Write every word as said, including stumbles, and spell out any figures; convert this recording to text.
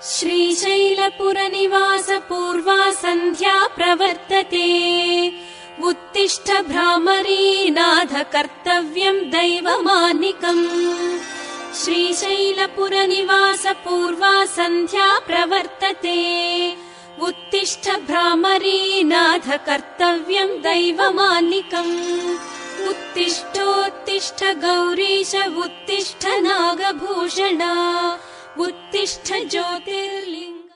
श्रीशैलपुरनिवास पूर्वा सन्ध्या प्रवर्तते उत्तिष्ठ भ्रामरीनाथ कर्तव्यम् दैवमानिकम् श्रीशैलपुरनिवास पूर्वा सन्ध्या प्रवर्तते उत्तिष्ठ भ्रामरीनाथ कर्तव्यम् दैवमानिकम् उत्तिष्ठोत्तिष्ठ गौरीश उत्तिष्ठ नागभूषण उत्तिष्ठ ज्योतिर्लिङ्ग।